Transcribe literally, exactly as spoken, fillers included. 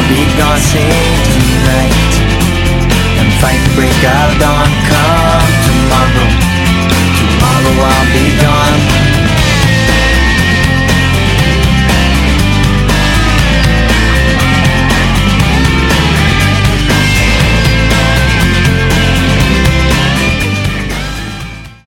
We gonna sing tonight and fight the break of dawn.